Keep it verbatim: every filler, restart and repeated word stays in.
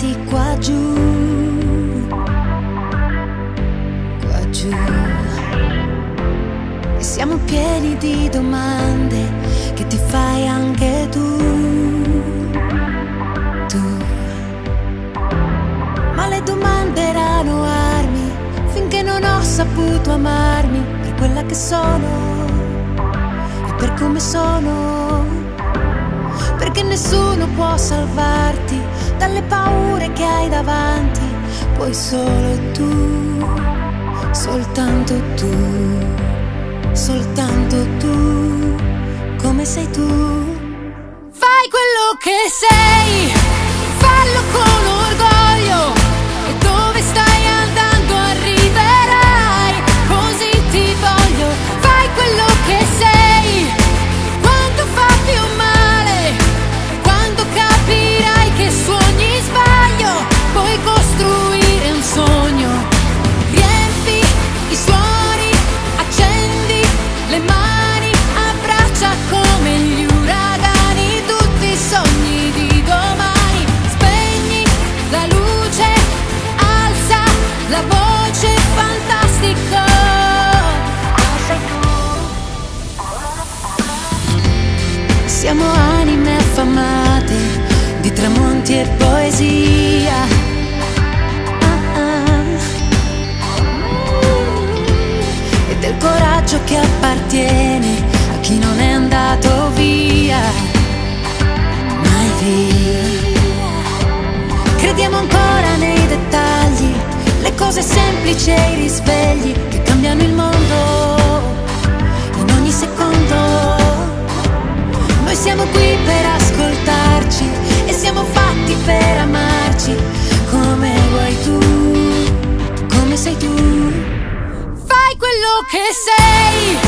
pianeti qua giù, qua giù. E siamo pieni di domande che ti fai anche tu, tu. Ma le domande erano armi finché non ho saputo amarmi per quella che sono e per come sono. Perché nessuno può salvarti dalle paure che hai davanti, puoi solo tu, soltanto tu, soltanto tu, come sei tu. Fai quello che sei, fallo con orgoglio, e dove stai andando arriverai, così ti voglio. Fai quello che sei, quanto fa più male, quando capirai che su ogni sbaglio puoi costruire un sogno. Riempi i suoni, accendi le mani, abbraccia come gli uragani tutti i sogni di domani. Spegni la luce, alza la voce, fantastico. Sei tu. Siamo anime affamate di tramonti e poesia. Ah, ah. E del coraggio che appartiene a chi non è andato via, mai via. Crediamo ancora nei dettagli, le cose semplici e i risvegli che cambiano il mondo in ogni secondo. Noi siamo qui per ascoltarci e siamo fatti per amarci come vuoi tu, come sei tu. Fai quello che sei,